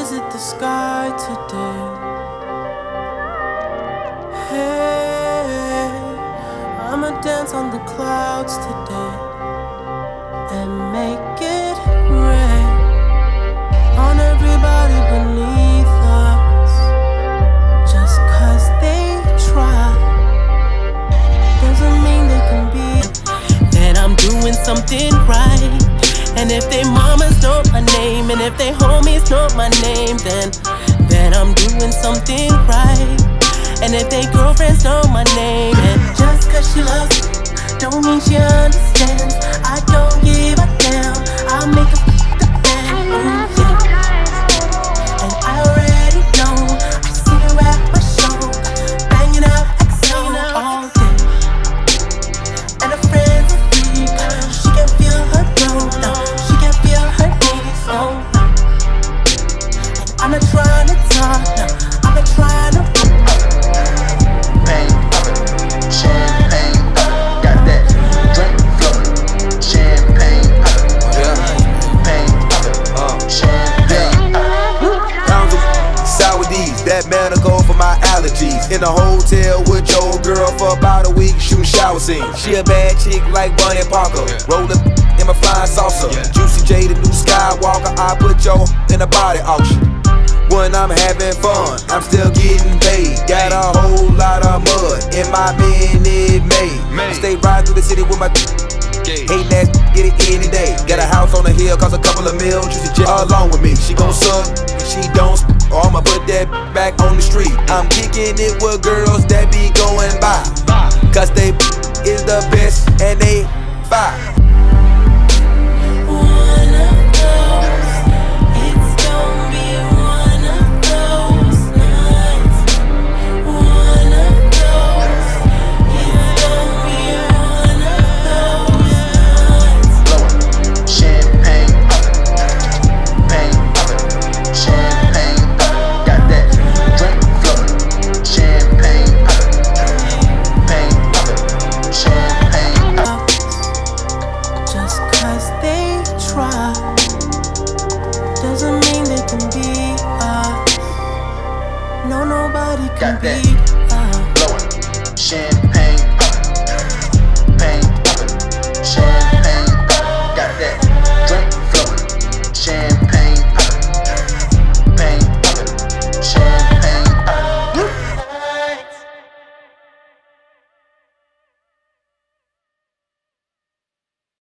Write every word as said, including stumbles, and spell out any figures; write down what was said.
visit the sky today. Hey, I'ma dance on the clouds today and make it rain on everybody beneath us. Just cause they try doesn't mean they can be. That I'm doing something right. And if they mamas know my name, and if they homies know my name, then then I'm doing something right. And if they girlfriends know my name, and just cause she loves me don't mean she understands. I don't give a damn, I'll make a f*** the band. Ooh, yeah. And I already know, I see her at my show, banging out X O all day. And her friends are freak, she can feel her glow, no, she can feel her knees, oh no. And I'm not trying to talk, no, I'm not trying to. Pain poppin', champagne poppin', got that drink flowin', champagne poppin', pain poppin', champagne poppin'. Pounds of sour D's, that man go for my allergies. In a hotel with your girl for about a week, shooting shower scenes. She a bad chick like Bunny Parker, rollin' in my flying saucer. Juicy J, the new Skywalker, I put your in a body auction. When I'm having fun, I'm still getting paid. Got a whole lot of mud in my Minute Maid. Stay riding through the city with my hating ass, get it any day. Got a house on the hill, cost a couple of mil. Juicy J along with me, she gon' suck, she don't sp- or I'ma put that back on the street. I'm kicking it with girls that be going by, cause they is the best and they fire. Doesn't mean they can be us. No, nobody can Got that beat us. blowin' champagne.